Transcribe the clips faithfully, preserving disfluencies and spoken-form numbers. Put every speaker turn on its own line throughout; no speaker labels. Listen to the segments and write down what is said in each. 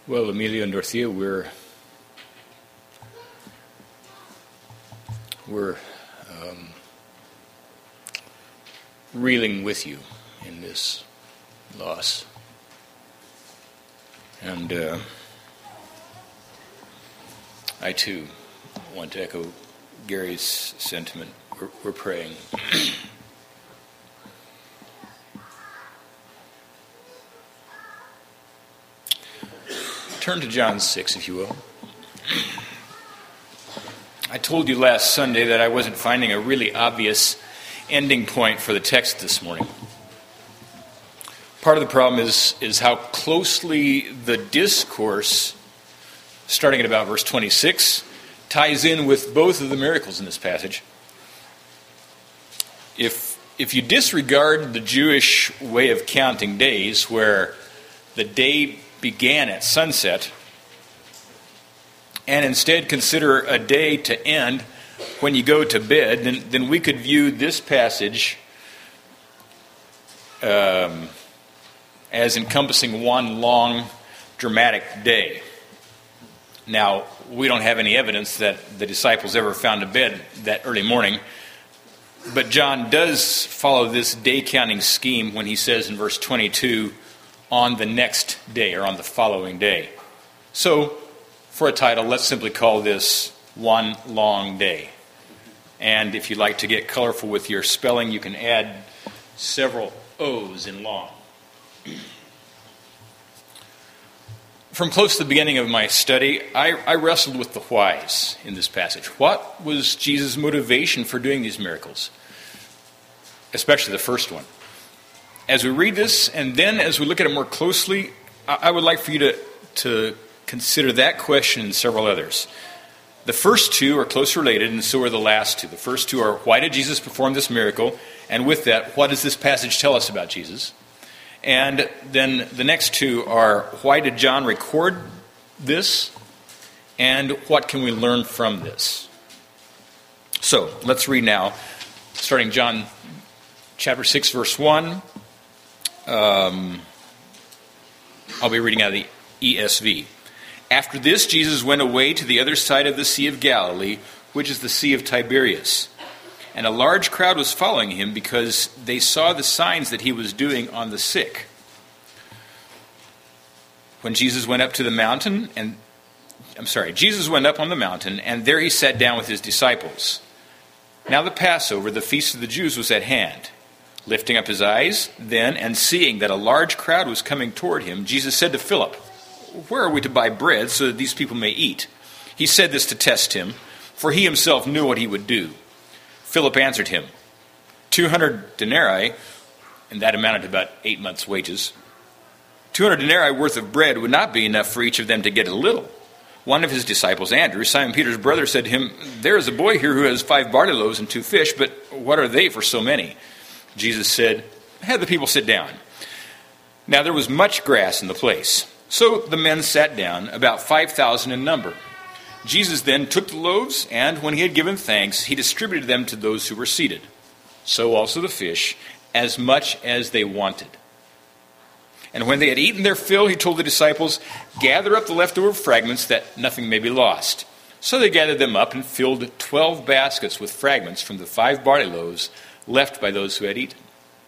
Well, Emilio and Dorothea, we're we're um, reeling with you in this loss, and uh, I too want to echo Gary's sentiment. We're, we're praying. Turn to John six, if you will. I told you last Sunday that I wasn't finding a really obvious ending point for the text this morning. Part of the problem is, is how closely the discourse, starting at about verse twenty-six, ties in with both of the miracles in this passage. If, if you disregard the Jewish way of counting days, where the day began at sunset, and instead consider a day to end when you go to bed, then, then we could view this passage um, as encompassing one long, dramatic day. Now, we don't have any evidence that the disciples ever found a bed that early morning, but John does follow this day-counting scheme when he says in verse twenty-two, on the next day, or on the following day. So, for a title, let's simply call this One Long Day. And if you'd like to get colorful with your spelling, you can add several O's in long. From close to the beginning of my study, I, I wrestled with the whys in this passage. What was Jesus' motivation for doing these miracles? Especially the first one. As we read this, and then as we look at it more closely, I would like for you to, to consider that question and several others. The first two are close related, and so are the last two. The first two are, why did Jesus perform this miracle? And with that, what does this passage tell us about Jesus? And then the next two are, why did John record this? And what can we learn from this? So, let's read now, starting John chapter six, verse one. Um, I'll be reading out of the E S V. After this, Jesus went away to the other side of the Sea of Galilee, which is the Sea of Tiberias. And a large crowd was following him because they saw the signs that he was doing on the sick. When Jesus went up to the mountain, and I'm sorry, Jesus went up on the mountain, and there he sat down with his disciples. Now the Passover, the feast of the Jews, was at hand. Lifting up his eyes, then, and seeing that a large crowd was coming toward him, Jesus said to Philip, where are we to buy bread so that these people may eat? He said this to test him, for he himself knew what he would do. Philip answered him, two hundred denarii, and that amounted to about eight months' wages. two hundred denarii worth of bread would not be enough for each of them to get a little. One of his disciples, Andrew, Simon Peter's brother, said to him, there is a boy here who has five barley loaves and two fish, but what are they for so many? Jesus said, have the people sit down. Now there was much grass in the place. So the men sat down, about five thousand in number. Jesus then took the loaves, and when he had given thanks, he distributed them to those who were seated. So also the fish, as much as they wanted. And when they had eaten their fill, he told the disciples, gather up the leftover fragments, that nothing may be lost. So they gathered them up and filled twelve baskets with fragments from the five barley loaves left by those who had eaten.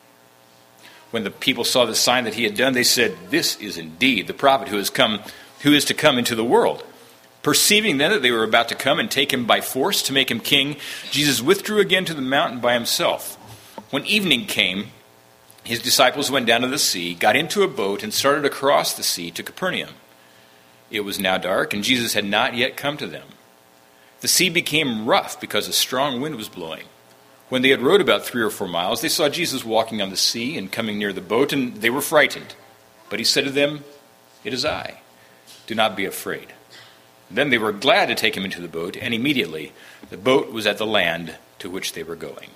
When the people saw the sign that he had done, they said, this is indeed the prophet who has come, who is to come into the world. Perceiving then that they were about to come and take him by force to make him king, Jesus withdrew again to the mountain by himself. When evening came, his disciples went down to the sea, got into a boat, and started across the sea to Capernaum. It was now dark, and Jesus had not yet come to them. The sea became rough because a strong wind was blowing. When they had rowed about three or four miles, they saw Jesus walking on the sea and coming near the boat, and they were frightened. But he said to them, it is I. Do not be afraid. Then they were glad to take him into the boat, and immediately the boat was at the land to which they were going.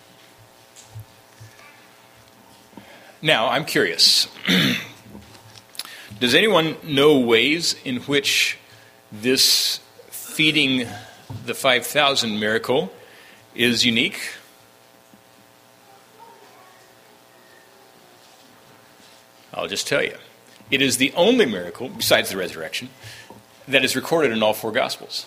Now, I'm curious. Does anyone know ways in which this feeding the five thousand miracle is unique? I'll just tell you. It is the only miracle, besides the resurrection, that is recorded in all four Gospels.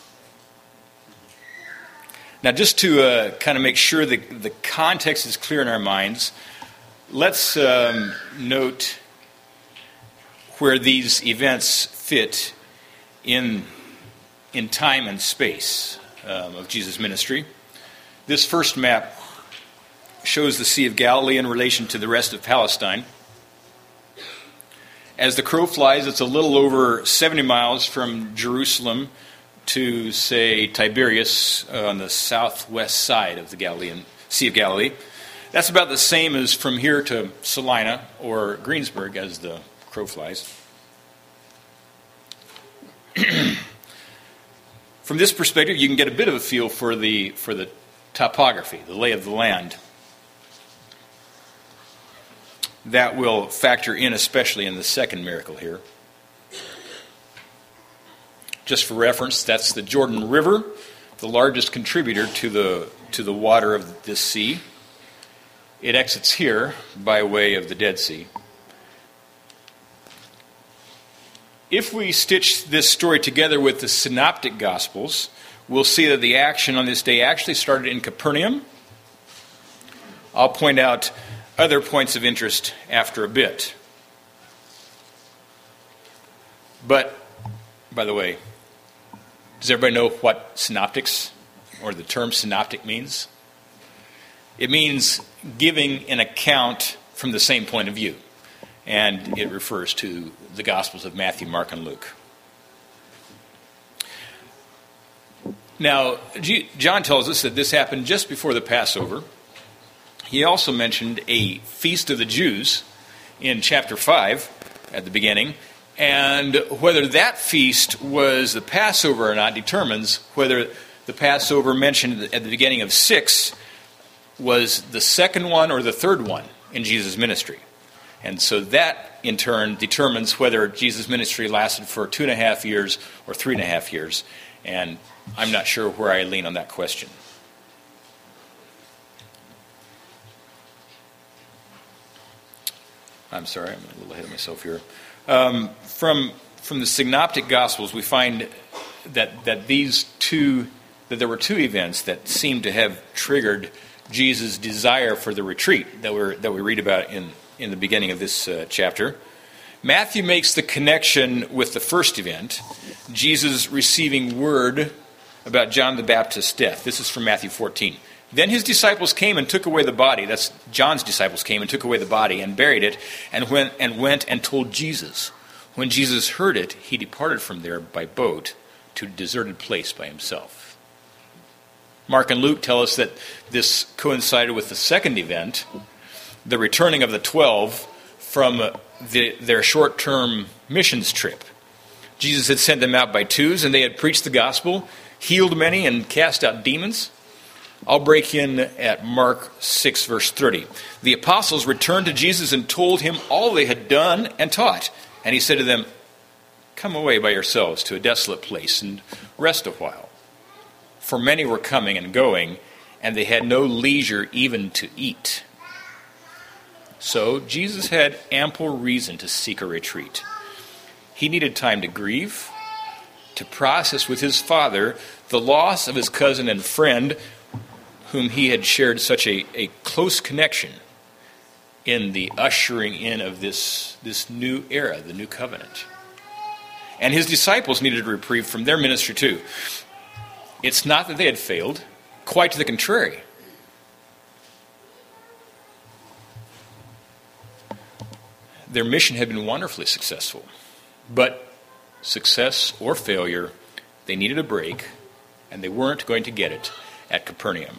Now, just to uh, kind of make sure that the context is clear in our minds, let's um, note where these events fit in, in time and space um, of Jesus' ministry. This first map shows the Sea of Galilee in relation to the rest of Palestine. As the crow flies, it's a little over seventy miles from Jerusalem to, say, Tiberias uh, on the southwest side of the Galilean Sea of Galilee. That's about the same as from here to Salina or Greensburg as the crow flies. From this perspective, you can get a bit of a feel for the for the topography, the lay of the land. That will factor in especially in the second miracle here. Just for reference, that's the Jordan River, the largest contributor to the to the water of this sea. It exits here by way of the Dead Sea. If we stitch this story together with the Synoptic Gospels, we'll see that the action on this day actually started in Capernaum. I'll point out other points of interest after a bit. But, by the way, does everybody know what synoptics or the term synoptic means? It means giving an account from the same point of view. And it refers to the Gospels of Matthew, Mark, and Luke. Now, John tells us that this happened just before the Passover. He also mentioned a feast of the Jews in chapter five at the beginning. And whether that feast was the Passover or not determines whether the Passover mentioned at the beginning of six was the second one or the third one in Jesus' ministry. And so that, in turn, determines whether Jesus' ministry lasted for two and a half years or three and a half years. And I'm not sure where I lean on that question. I'm sorry, I'm a little ahead of myself here. Um, from from the Synoptic Gospels, we find that that these two that there were two events that seemed to have triggered Jesus' desire for the retreat that we that we read about in, in the beginning of this uh, chapter. Matthew makes the connection with the first event, Jesus receiving word about John the Baptist's death. This is from Matthew fourteen. Then his disciples came and took away the body. That's John's disciples came and took away the body and buried it and went and went and told Jesus. When Jesus heard it, he departed from there by boat to a deserted place by himself. Mark and Luke tell us that this coincided with the second event, the returning of the twelve from the, their short-term missions trip. Jesus had sent them out by twos, and they had preached the gospel, healed many, and cast out demons. I'll break in at Mark six, verse thirty. The apostles returned to Jesus and told him all they had done and taught. And he said to them, "Come away by yourselves to a desolate place and rest a while." For many were coming and going, and they had no leisure even to eat. So Jesus had ample reason to seek a retreat. He needed time to grieve, to process with his Father the loss of his cousin and friend whom he had shared such a, a close connection in the ushering in of this, this new era, the new covenant. And his disciples needed a reprieve from their ministry too. It's not that they had failed, quite to the contrary. Their mission had been wonderfully successful. But success or failure, they needed a break, and they weren't going to get it at Capernaum.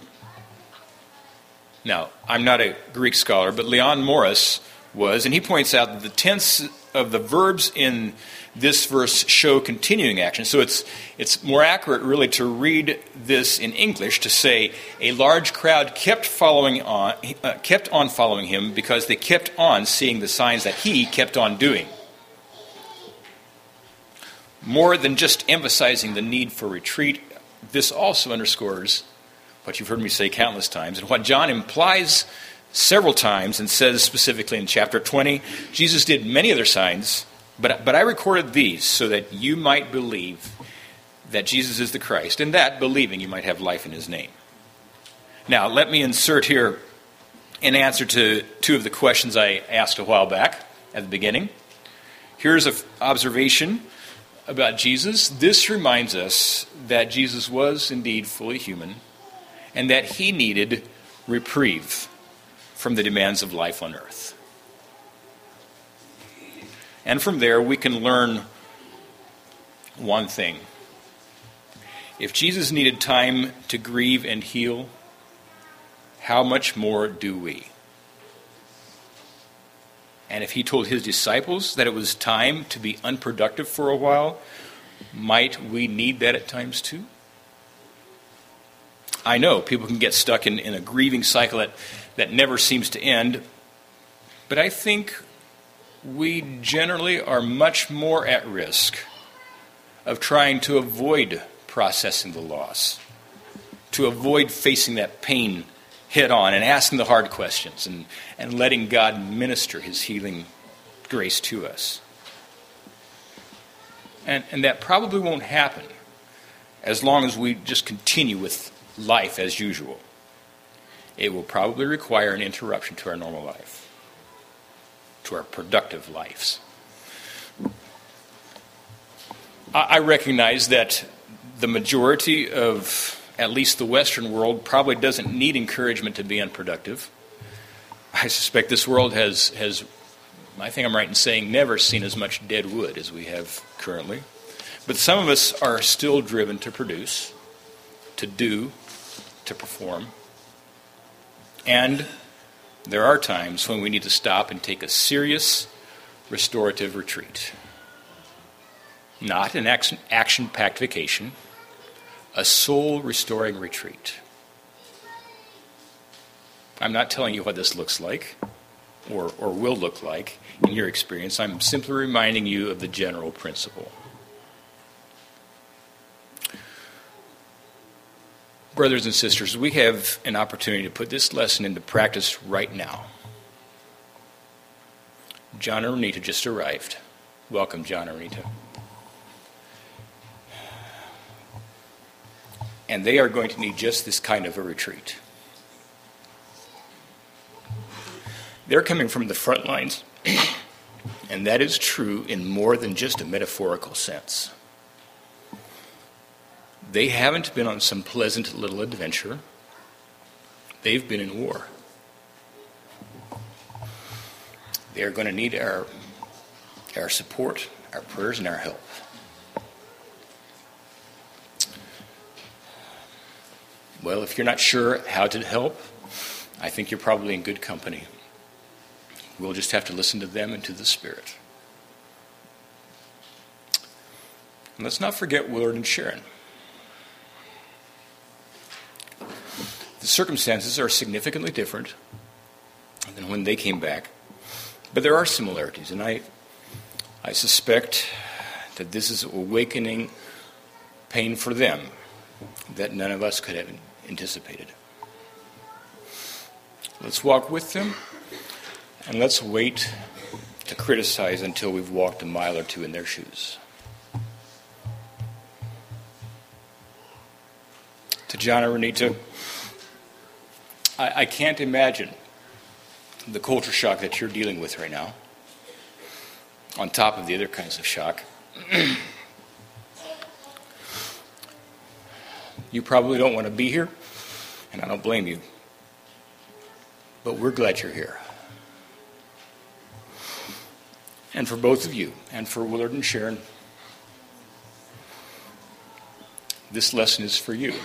Now, I'm not a Greek scholar, but Leon Morris was, and he points out that the tense of the verbs in this verse show continuing action. So it's it's more accurate, really, to read this in English to say a large crowd kept following on, uh, kept on following him because they kept on seeing the signs that he kept on doing. more than just emphasizing the need for retreat, this also underscores what you've heard me say countless times, and what John implies several times and says specifically in chapter twenty. Jesus did many other signs, but, but I recorded these so that you might believe that Jesus is the Christ, and that, believing, you might have life in his name. Now, let me insert here an answer to two of the questions I asked a while back at the beginning. Here's an observation about Jesus. This reminds us that Jesus was indeed fully human, and that he needed reprieve from the demands of life on earth. And from there, we can learn one thing. If Jesus needed time to grieve and heal, how much more do we? And if he told his disciples that it was time to be unproductive for a while, might we need that at times too? I know people can get stuck in, in a grieving cycle that, that never seems to end, but I think we generally are much more at risk of trying to avoid processing the loss, to avoid facing that pain head on and asking the hard questions and, and letting God minister his healing grace to us. And, and that probably won't happen as long as we just continue with life as usual. It will probably require an interruption to our normal life, to our productive lives. I, I recognize that the majority of at least the Western world probably doesn't need encouragement to be unproductive. I suspect this world has, has, I think I'm right in saying, never seen as much dead wood as we have currently. But some of us are still driven to produce, to do, to perform. And there are times when we need to stop and take a serious restorative retreat. Not an action, action-packed vacation, a soul-restoring retreat. I'm not telling you what this looks like or, or will look like in your experience. I'm simply reminding you of the general principle. Brothers and sisters, we have an opportunity to put this lesson into practice right now. John and Renita just arrived. Welcome, John and Renita. And they are going to need just this kind of a retreat. They're coming from the front lines, and that is true in more than just a metaphorical sense. They haven't been on some pleasant little adventure. They've been in war. They're going to need our, our support, our prayers, and our help. Well, if you're not sure how to help, I think you're probably in good company. We'll just have to listen to them and to the Spirit. And let's not forget Willard and Sharon. The circumstances are significantly different than when they came back, but there are similarities, and I, I suspect that this is awakening pain for them that none of us could have anticipated. Let's walk with them, and let's wait to criticize until we've walked a mile or two in their shoes. To John and Renita, I, I can't imagine the culture shock that you're dealing with right now, on top of the other kinds of shock. You probably don't want to be here, and I don't blame you. But we're glad you're here. And for both of you, and for Willard and Sharon, this lesson is for you.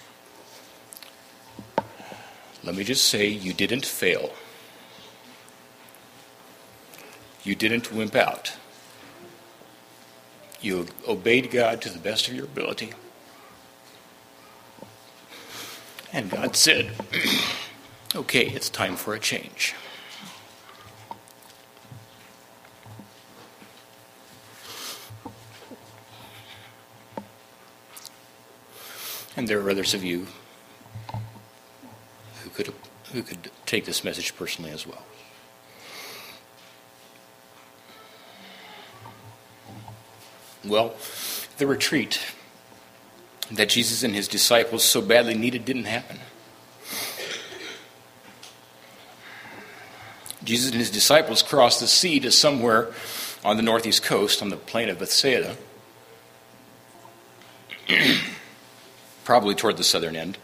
Let me just say, you didn't fail. You didn't wimp out. You obeyed God to the best of your ability. And God said, okay, it's time for a change.
And there are others of you who could who could take this message personally as well. Well, the retreat that Jesus and his disciples so badly needed didn't happen. Jesus and his disciples crossed the sea to somewhere on the northeast coast, on the plain of Bethsaida, probably toward the southern end.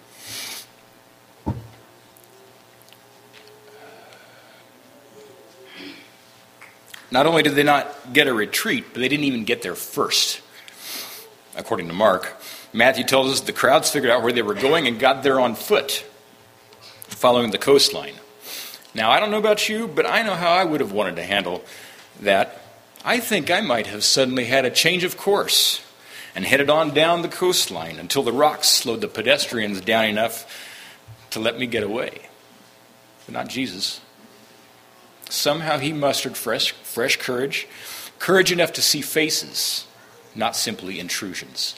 Not only did they not get a retreat, but they didn't even get there first, according to Mark. Matthew tells us the crowds figured out where they were going and got there on foot, following the coastline. Now, I don't know about you, but I know how I would have wanted to handle that. I think I might have suddenly had a change of course and headed on down the coastline until the rocks slowed the pedestrians down enough to let me get away. But not Jesus. Somehow he mustered fresh, fresh courage, courage enough to see faces, not simply intrusions.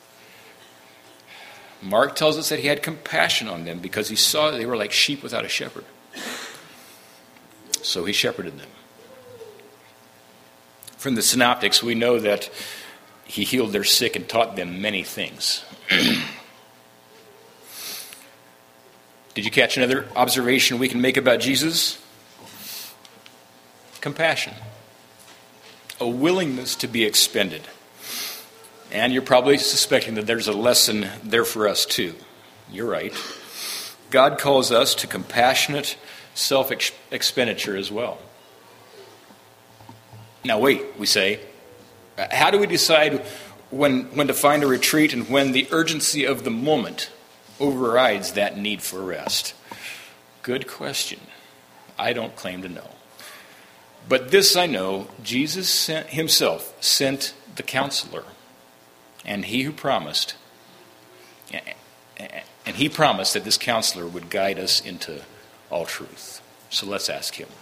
Mark tells us that he had compassion on them because he saw they were like sheep without a shepherd. So he shepherded them. From the synoptics, we know that he healed their sick and taught them many things. Did you catch another observation we can make about Jesus? Compassion. A willingness to be expended. And you're probably suspecting that there's a lesson there for us too. You're right. God calls us to compassionate self-expenditure as well. Now wait, we say, how do we decide when, when to find a retreat and when the urgency of the moment overrides that need for rest? Good question. I don't claim to know. But this I know, Jesus sent, himself sent the counselor, and he who promised, and he promised that this counselor would guide us into all truth. So let's ask him.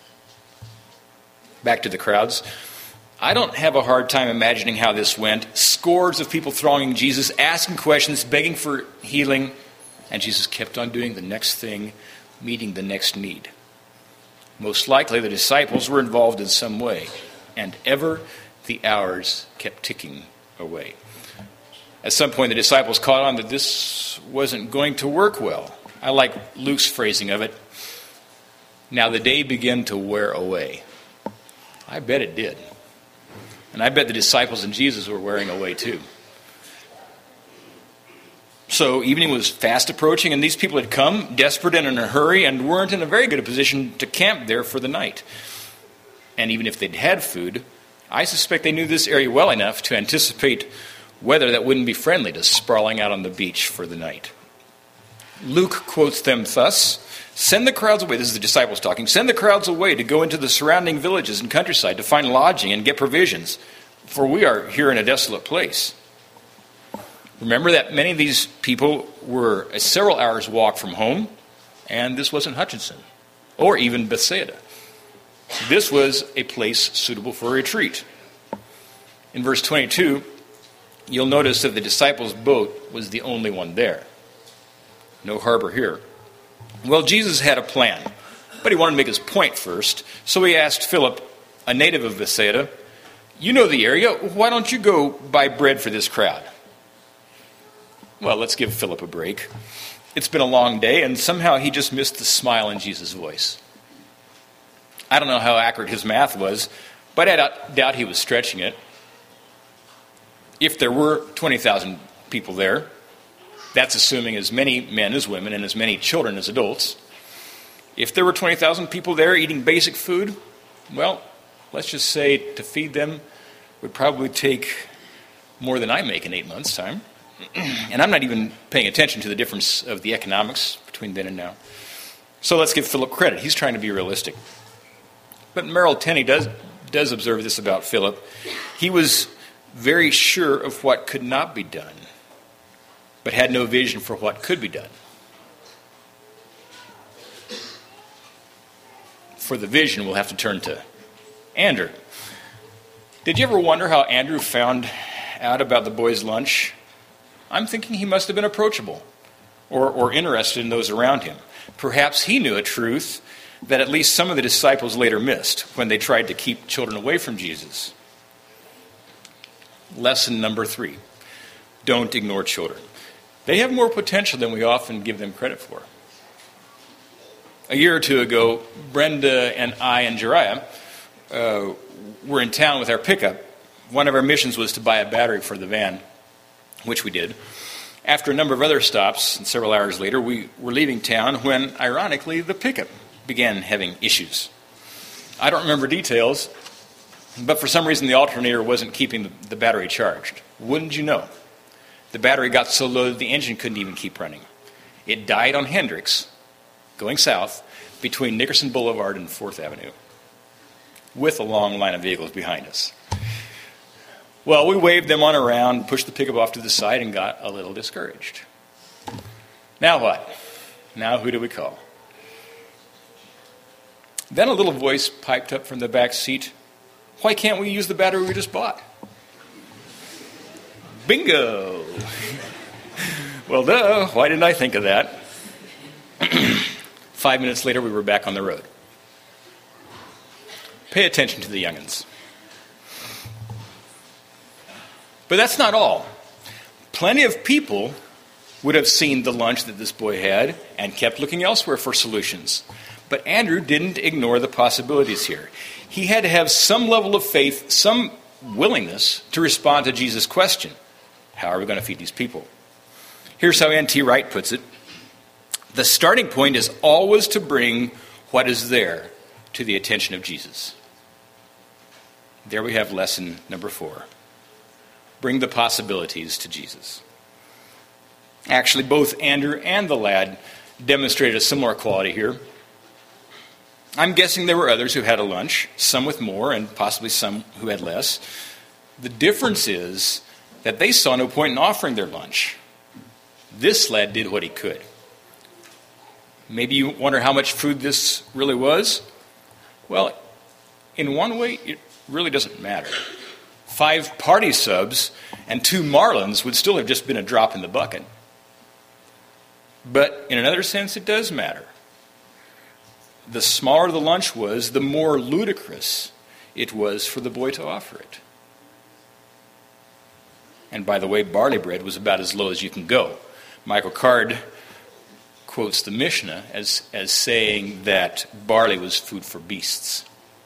Back to the crowds. I don't have a hard time imagining how this went. Scores of people thronging Jesus, asking questions, begging for healing, and Jesus kept on doing the next thing, meeting the next need. Most likely the disciples were involved in some way, and ever the hours kept ticking away. At some point the disciples caught on that this wasn't going to work well. I like Luke's phrasing of it. Now the day began to wear away. I bet it did. And I bet the disciples and Jesus were wearing away too. So evening was fast approaching, and these people had come, desperate and in a hurry, and weren't in a very good position to camp there for the night. And even if they'd had food, I suspect they knew this area well enough to anticipate weather that wouldn't be friendly to sprawling out on the beach for the night. Luke quotes them thus: "Send the crowds away," this is the disciples talking, "send the crowds away to go into the surrounding villages and countryside to find lodging and get provisions, for we are here in a desolate place." Remember that many of these people were a several hours' walk from home, and this wasn't Hutchinson, or even Bethsaida. This was a place suitable for a retreat. In verse twenty-two, you'll notice that the disciples' boat was the only one there. No harbor here. Well, Jesus had a plan, but he wanted to make his point first, so he asked Philip, a native of Bethsaida, "You know the area, why don't you go buy bread for this crowd?" Well, let's give Philip a break. It's been a long day, and somehow he just missed the smile in Jesus' voice. I don't know how accurate his math was, but I doubt, doubt he was stretching it. If there were twenty thousand people there, that's assuming as many men as women and as many children as adults. If there were twenty thousand people there eating basic food, well, let's just say to feed them would probably take more than I make in eight months' time. And I'm not even paying attention to the difference of the economics between then and now. So let's give Philip credit. He's trying to be realistic. But Merrill Tenney does, does observe this about Philip. He was very sure of what could not be done, but had no vision for what could be done. For the vision, we'll have to turn to Andrew. Did you ever wonder how Andrew found out about the boys' lunch?
I'm thinking he must have been approachable or, or interested in those around him. Perhaps he knew a truth that at least some of the disciples later missed when they tried to keep children away from Jesus. Lesson number three, don't ignore children. They have more potential than we often give them credit for. A year or two ago, Brenda and I and Jariah uh, were in town with our pickup. One of our missions was to buy a battery for the van, which we did. After a number of other stops, and several hours later, we were leaving town when, ironically, the pickup began having issues. I don't remember details, but for some reason the alternator wasn't keeping the, the battery charged. Wouldn't you know? The battery got so low that the engine couldn't even keep running. It died on Hendricks, going south, between Nickerson Boulevard and fourth Avenue, with a long line of vehicles behind us. Well, we waved them on around, pushed the pickup off to the side, and got a little discouraged. Now what? Now who do we call? Then a little voice piped up from the back seat. Why can't we use the battery we just bought? Bingo! Well, duh, why didn't I think of that? Five minutes later, we were back on the road. Pay attention to the young'uns. But that's not all. Plenty of people would have seen the lunch that this boy had and kept looking elsewhere for solutions. But Andrew didn't ignore the possibilities here. He had to have some level of faith, some willingness to respond to Jesus' question. How are we going to feed these people? Here's how N T Wright puts it. The starting point is always to bring what is there to the attention of Jesus. There we have lesson number four. Bring the possibilities to Jesus. Actually, both Andrew and the lad demonstrated a similar quality here. I'm guessing there were others who had a lunch, some with more and possibly some who had less. The difference is that they saw no point in offering their lunch. This lad did what he could. Maybe you wonder how much food this really was? Well, in one way, it really doesn't matter. Five party subs and two Marlins would still have just been a drop in the bucket. But in another sense, it does matter. The smaller the lunch was, the more ludicrous it was for the boy to offer it. And by the way, barley bread was about as low as you can go. Michael Card quotes the Mishnah as, as saying that barley was food for beasts.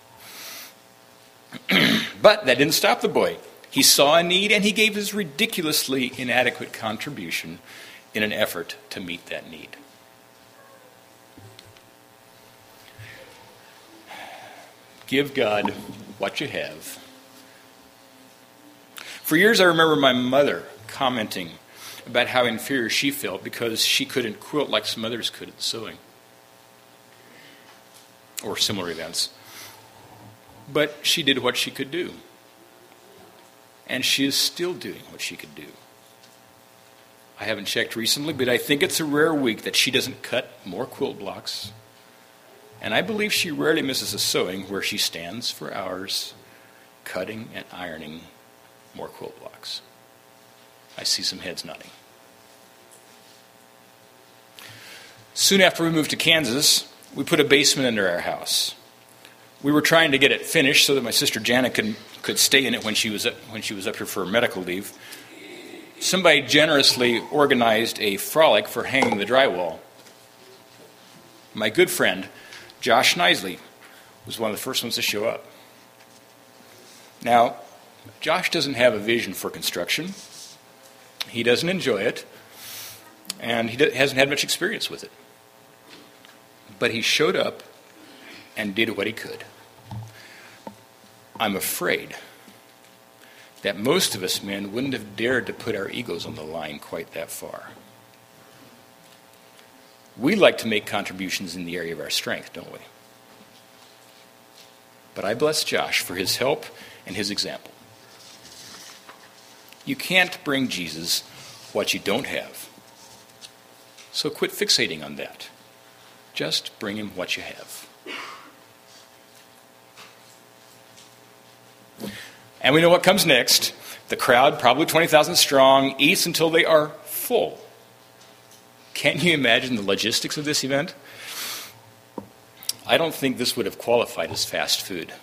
But that didn't stop the boy. He saw a need and he gave his ridiculously inadequate contribution in an effort to meet that need. Give God what you have. For years I remember my mother commenting about how inferior she felt because she couldn't quilt like some others could at sewing or similar events. But she did what she could do. And she is still doing what she could do. I haven't checked recently, but I think it's a rare week that she doesn't cut more quilt blocks. And I believe she rarely misses a sewing where she stands for hours cutting and ironing more quilt blocks. I see some heads nodding. Soon after we moved to Kansas, we put a basement under our house. We were trying to get it finished so that my sister Janet could could stay in it when she was up, when she was up here for medical leave. Somebody generously organized a frolic for hanging the drywall. My good friend, Josh Knisley, was one of the first ones to show up. Now, Josh doesn't have a vision for construction. He doesn't enjoy it, and he hasn't had much experience with it. But he showed up and did what he could. I'm afraid that most of us men wouldn't have dared to put our egos on the line quite that far. We like to make contributions in the area of our strength, don't we? But I bless Josh for his help and his example. You can't bring Jesus what you don't have. So quit fixating on that. Just bring him what you have. And we know what comes next. The crowd, probably twenty thousand strong, eats until they are full. Can you imagine the logistics of this event? I don't think this would have qualified as fast food.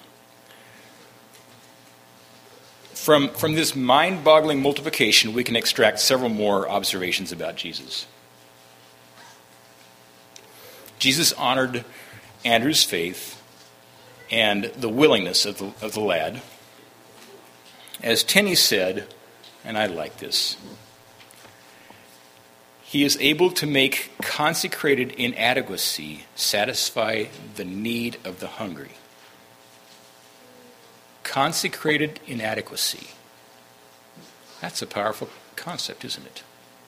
From, from this mind-boggling multiplication, we can extract several more observations about Jesus. Jesus honored Andrew's faith and the willingness of the, of the lad. As Tenney said, and I like this, he is able to make consecrated inadequacy satisfy the need of the hungry. Consecrated inadequacy. That's a powerful concept, isn't it?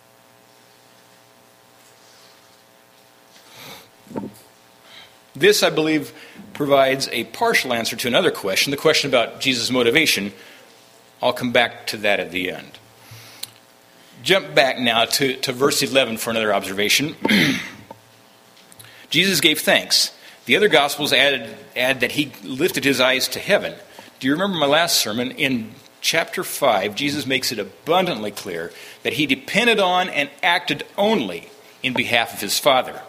This, I believe, provides a partial answer to another question, the question about Jesus' motivation. I'll come back to that at the end. Jump back now to, to verse eleven for another observation. Jesus gave thanks. The other Gospels added, add that he lifted his eyes to heaven. Do you remember my last sermon? In chapter five, Jesus makes it abundantly clear that he depended on and acted only in behalf of his Father.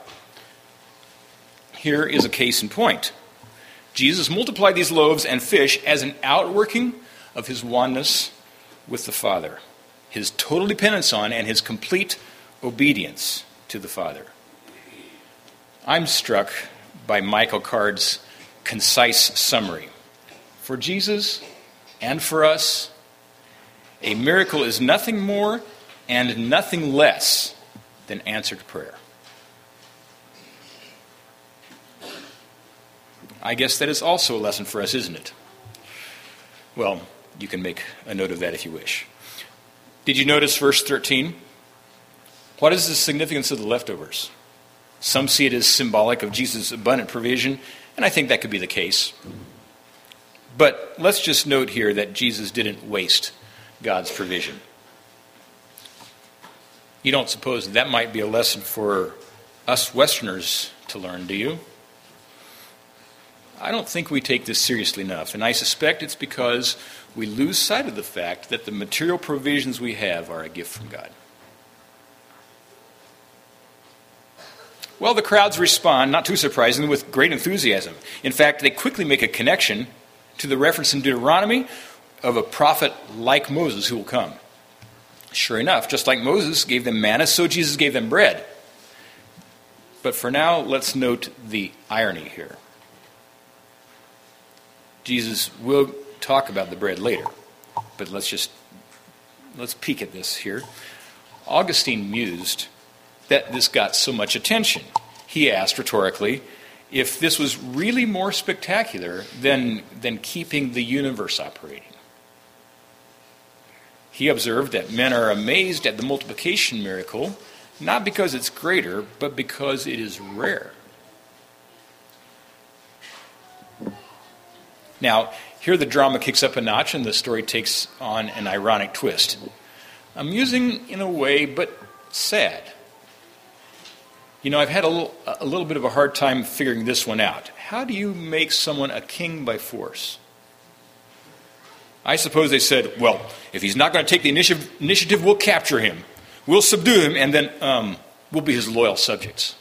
Here is a case in point. Jesus multiplied these loaves and fish as an outworking of his oneness with the Father, his total dependence on and his complete obedience to the Father. I'm struck by Michael Card's concise summary. For Jesus and for us, a miracle is nothing more and nothing less than answered prayer. I guess that is also a lesson for us, isn't it? Well, you can make a note of that if you wish. Did you notice verse thirteen? What is the significance of the leftovers? Some see it as symbolic of Jesus' abundant provision, and I think that could be the case. But let's just note here that Jesus didn't waste God's provision. You don't suppose that might be a lesson for us Westerners to learn, do you? I don't think we take this seriously enough, and I suspect it's because we lose sight of the fact that the material provisions we have are a gift from God. Well, the crowds respond, not too surprisingly, with great enthusiasm. In fact, they quickly make a connection to the reference in Deuteronomy of a prophet like Moses who will come. Sure enough, just like Moses gave them manna, so Jesus gave them bread. But for now, let's note the irony here. Jesus will talk about the bread later, but let's just let's peek at this here. Augustine mused that this got so much attention. He asked rhetorically if this was really more spectacular than, than keeping the universe operating. He observed that men are amazed at the multiplication miracle, not because it's greater, but because it is rare. Now, here the drama kicks up a notch and the story takes on an ironic twist. Amusing in a way, but sad. You know, I've had a little, a little bit of a hard time figuring this one out. How do you make someone a king by force? I suppose they said, well, if he's not going to take the initiative, initiative, we'll capture him. We'll subdue him, and then um, we'll be his loyal subjects.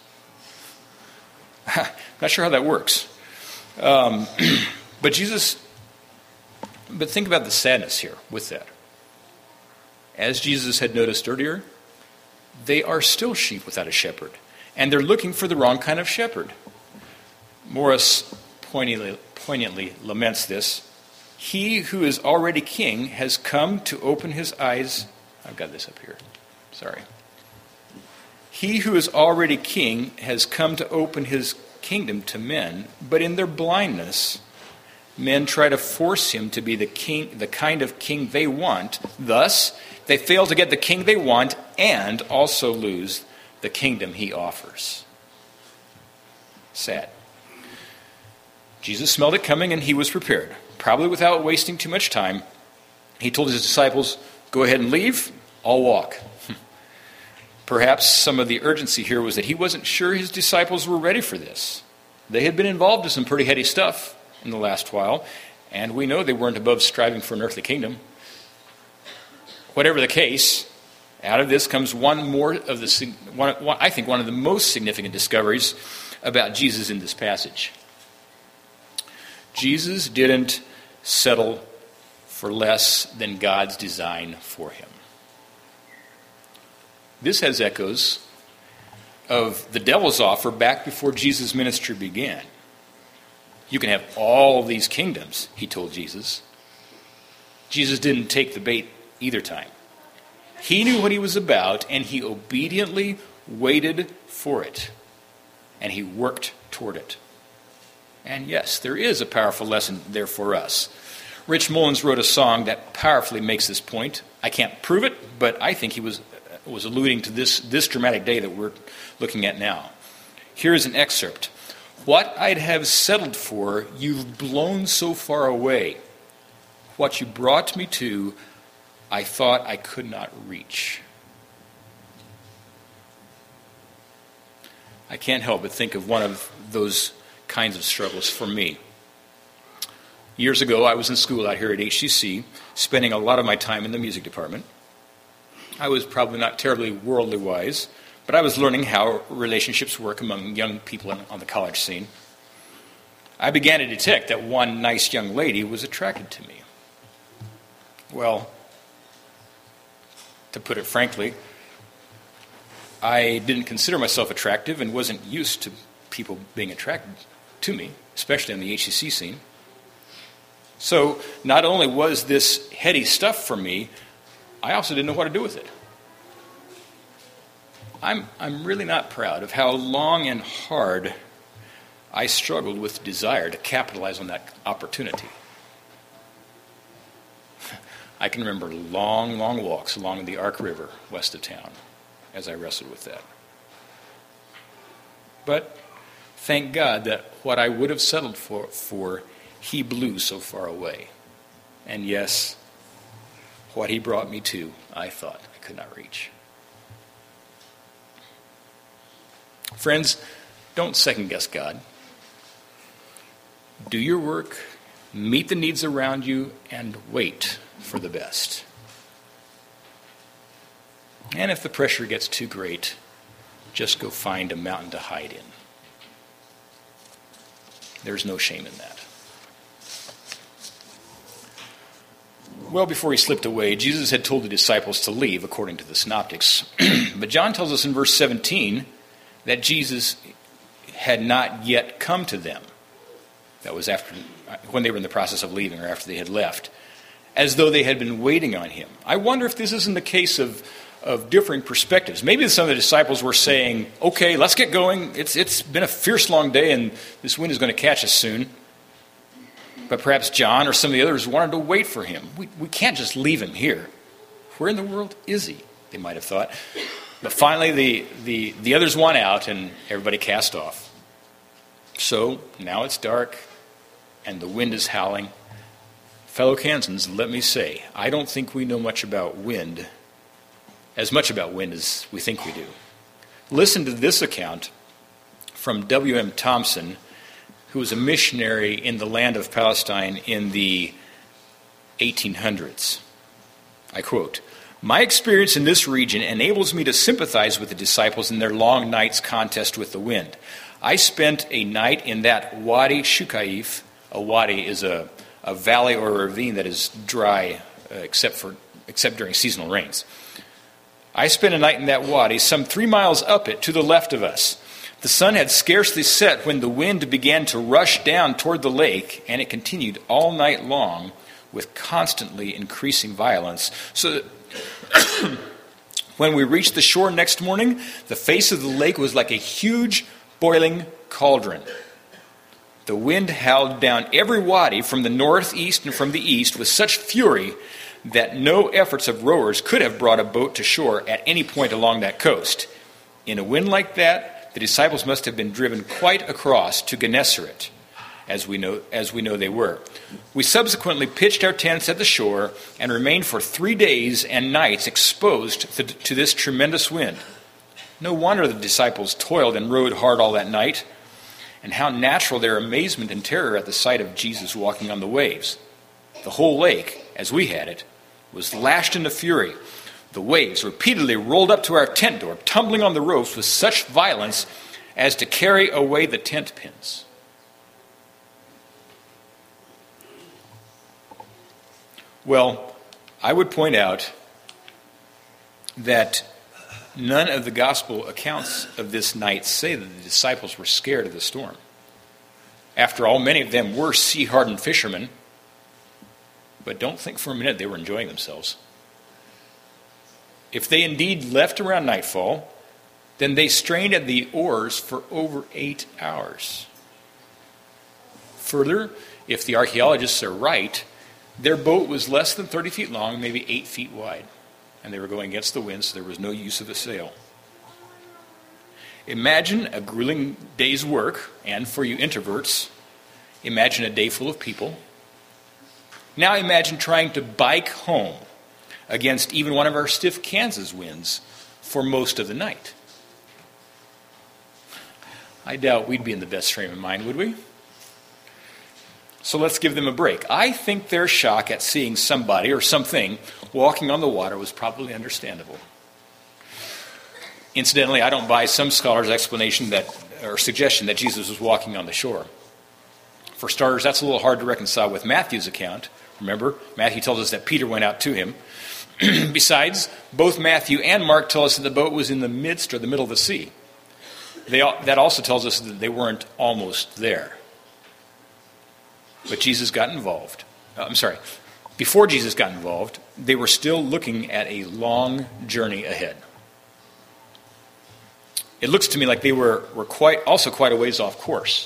Not sure how that works. Um, but Jesus, but think about the sadness here with that. As Jesus had noticed earlier, they are still sheep without a shepherd. And they're looking for the wrong kind of shepherd. Morris poignantly, poignantly laments this. He who is already king has come to open his eyes. I've got this up here. Sorry. He who is already king has come to open his kingdom to men, but in their blindness, men try to force him to be the king, the kind of king they want. Thus, they fail to get the king they want and also lose the kingdom he offers. Sad. Jesus smelled it coming and he was prepared. Probably without wasting too much time, he told his disciples, go ahead and leave, I'll walk. Perhaps some of the urgency here was that he wasn't sure his disciples were ready for this. They had been involved in some pretty heady stuff in the last while, and we know they weren't above striving for an earthly kingdom. Whatever the case, out of this comes one more of the, one, one, I think, one of the most significant discoveries about Jesus in this passage. Jesus didn't settle for less than God's design for him. This has echoes of the devil's offer back before Jesus' ministry began. You can have all these kingdoms, he told Jesus. Jesus didn't take the bait either time. He knew what he was about, and he obediently waited for it. And he worked toward it. And yes, there is a powerful lesson there for us. Rich Mullins wrote a song that powerfully makes this point. I can't prove it, but I think he was was alluding to this, this dramatic day that we're looking at now. Here is an excerpt. What I'd have settled for, you've blown so far away. What you brought me to, I thought I could not reach. I can't help but think of one of those kinds of struggles for me. Years ago, I was in school out here at H C C, spending a lot of my time in the music department. I was probably not terribly worldly wise, but I was learning how relationships work among young people on the college scene. I began to detect that one nice young lady was attracted to me. Well, to put it frankly, I didn't consider myself attractive and wasn't used to people being attracted to me, especially on the H C C scene. So not only was this heady stuff for me, I also didn't know what to do with it. I'm, I'm really not proud of how long and hard I struggled with desire to capitalize on that opportunity. I can remember long, long walks along the Ark River west of town as I wrestled with that. But thank God that what I would have settled for, for he blew so far away. And yes, what he brought me to, I thought I could not reach. Friends, don't second-guess God. Do your work, meet the needs around you, and wait for the best. And if the pressure gets too great, just go find a mountain to hide in. There's no shame in that. Well, before he slipped away, Jesus had told the disciples to leave, according to the synoptics. But John tells us in verse seventeen that Jesus had not yet come to them. That was after, when they were in the process of leaving or after they had left, as though they had been waiting on him. I wonder if this isn't the case of, of differing perspectives. Maybe some of the disciples were saying, okay, let's get going. It's It's been a fierce long day and this wind is going to catch us soon. But perhaps John or some of the others wanted to wait for him. We, we can't just leave him here. Where in the world is he? They might have thought. But finally the, the, the others won out and everybody cast off. So now it's dark and the wind is howling. Fellow Kansans, let me say, I don't think we know much about wind, as much about wind as we think we do. Listen to this account from W M Thompson, who was a missionary in the land of Palestine in the eighteen hundreds. I quote, "My experience in this region enables me to sympathize with the disciples in their long night's contest with the wind. I spent a night in that Wadi Shukaif. A wadi is a, a valley or a ravine that is dry uh, except for except during seasonal rains. I spent a night in that wadi, some three miles up it to the left of us. The sun had scarcely set when the wind began to rush down toward the lake, and it continued all night long with constantly increasing violence. So that when we reached the shore next morning, the face of the lake was like a huge boiling cauldron. The wind howled down every wadi from the northeast and from the east with such fury that no efforts of rowers could have brought a boat to shore at any point along that coast. In a wind like that, the disciples must have been driven quite across to Gennesaret, as we know as we know they were. We subsequently pitched our tents at the shore and remained for three days and nights exposed to, to this tremendous wind. No wonder the disciples toiled and rowed hard all that night, and how natural their amazement and terror at the sight of Jesus walking on the waves. The whole lake, as we had it, was lashed into fury. The waves repeatedly rolled up to our tent door, tumbling on the ropes with such violence as to carry away the tent pins. Well, I would point out that none of the gospel accounts of this night say that the disciples were scared of the storm. After all, many of them were sea-hardened fishermen, but don't think for a minute they were enjoying themselves. If they indeed left around nightfall, then they strained at the oars for over eight hours. Further, if the archaeologists are right, their boat was less than thirty feet long, maybe eight feet wide, and they were going against the wind, so there was no use of a sail. Imagine a grueling day's work, and for you introverts, imagine a day full of people. Now imagine trying to bike home against even one of our stiff Kansas winds for most of the night. I doubt we'd be in the best frame of mind, would we? So let's give them a break. I think their shock at seeing somebody or something walking on the water was probably understandable. Incidentally, I don't buy some scholars' explanation that or suggestion that Jesus was walking on the shore. For starters, that's a little hard to reconcile with Matthew's account. Remember, Matthew tells us that Peter went out to him. Besides, both Matthew and Mark tell us that the boat was in the midst or the middle of the sea. They, that also tells us that they weren't almost there. But Jesus got involved. Uh, I'm sorry. Before Jesus got involved, they were still looking at a long journey ahead. It looks to me like they were, were quite also quite a ways off course.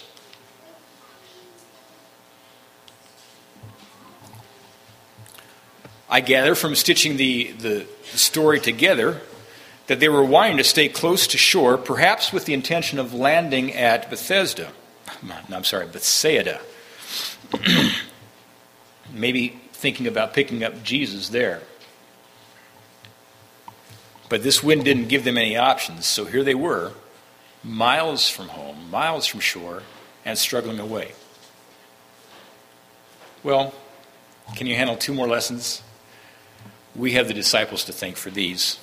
I gather from stitching the, the story together that they were wanting to stay close to shore, perhaps with the intention of landing at Bethesda. No, I'm sorry, Bethsaida. Maybe thinking about picking up Jesus there. But this wind didn't give them any options, so here they were, miles from home, miles from shore, and struggling away. Well, can you handle two more lessons? We have the disciples to thank for these.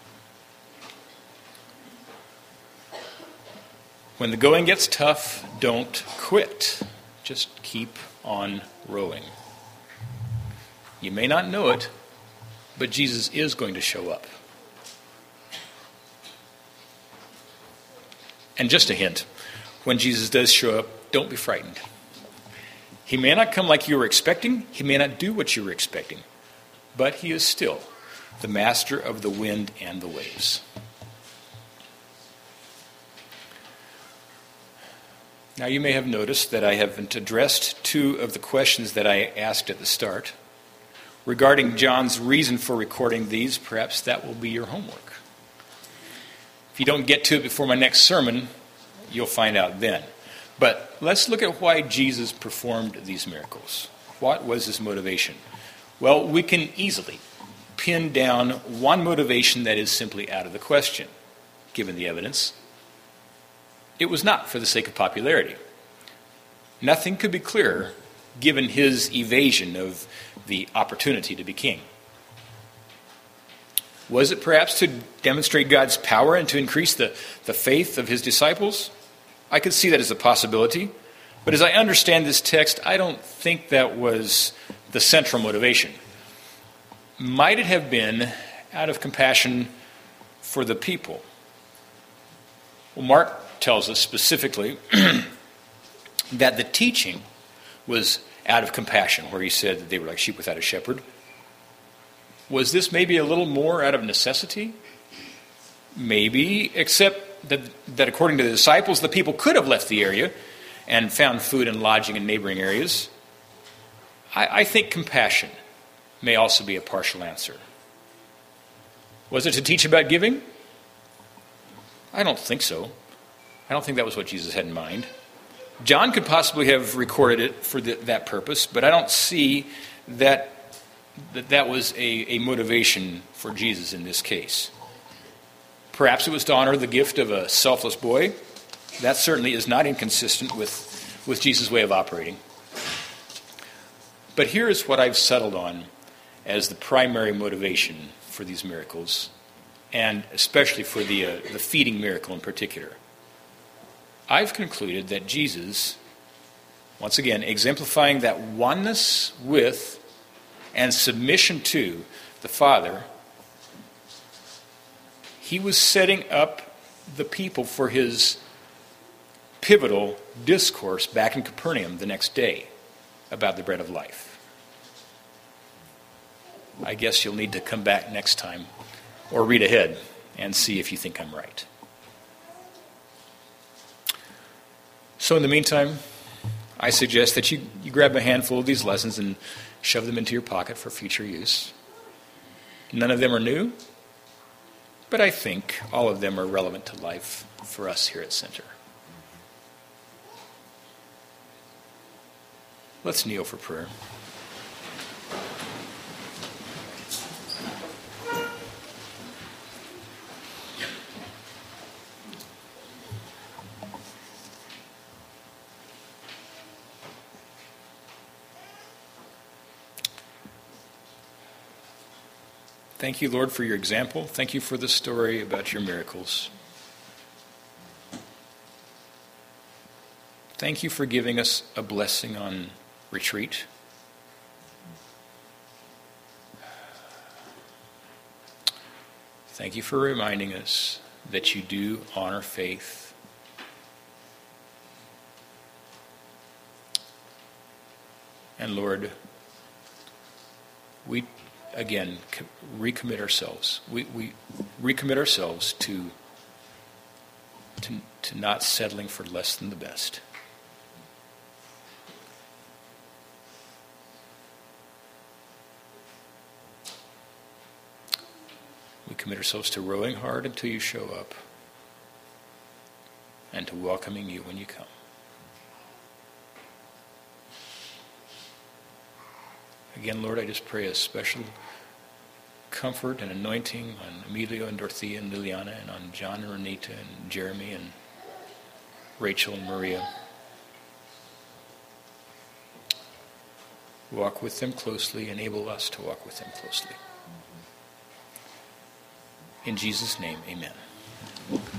When the going gets tough, don't quit. Just keep on rowing. You may not know it, but Jesus is going to show up. And just a hint, when Jesus does show up, don't be frightened. He may not come like you were expecting. He may not do what you were expecting. But he is still the master of the wind and the waves. Now you may have noticed that I haven't addressed two of the questions that I asked at the start. Regarding John's reason for recording these, perhaps that will be your homework. If you don't get to it before my next sermon, you'll find out then. But let's look at why Jesus performed these miracles. What was his motivation? Well, we can easily pin down one motivation that is simply out of the question, given the evidence. It was not for the sake of popularity. Nothing could be clearer, given his evasion of the opportunity to be king. Was it perhaps to demonstrate God's power and to increase the, the faith of his disciples? I could see that as a possibility. But as I understand this text, I don't think that was the central motivation. Might it have been out of compassion for the people? Well, Mark tells us specifically that the teaching was out of compassion, where he said that they were like sheep without a shepherd. Was this maybe a little more out of necessity? Maybe, except that, that according to the disciples, the people could have left the area and found food and lodging in neighboring areas. I, I think compassion may also be a partial answer. Was it to teach about giving? I don't think so. I don't think that was what Jesus had in mind. John could possibly have recorded it for the, that purpose, but I don't see that that, that was a, a motivation for Jesus in this case. Perhaps it was to honor the gift of a selfless boy. That certainly is not inconsistent with, with Jesus' way of operating. But here is what I've settled on as the primary motivation for these miracles, and especially for the, uh, the feeding miracle in particular. I've concluded that Jesus, once again, exemplifying that oneness with and submission to the Father, he was setting up the people for his pivotal discourse back in Capernaum the next day about the bread of life. I guess you'll need to come back next time or read ahead and see if you think I'm right. So in the meantime, I suggest that you, you grab a handful of these lessons and shove them into your pocket for future use. None of them are new, but I think all of them are relevant to life for us here at Center. Let's kneel for prayer. Thank you, Lord, for your example. Thank you for the story about your miracles. Thank you for giving us a blessing on retreat. Thank you for reminding us that you do honor faith. And Lord, we again recommit ourselves. We, we recommit ourselves to, to, to not settling for less than the best. We commit ourselves to rowing hard until you show up and to welcoming you when you come. Again, Lord, I just pray a special comfort and anointing on Emilio and Dorothea and Liliana and on John and Renita and Jeremy and Rachel and Maria. Walk with them closely. Enable us to walk with them closely. In Jesus' name, amen.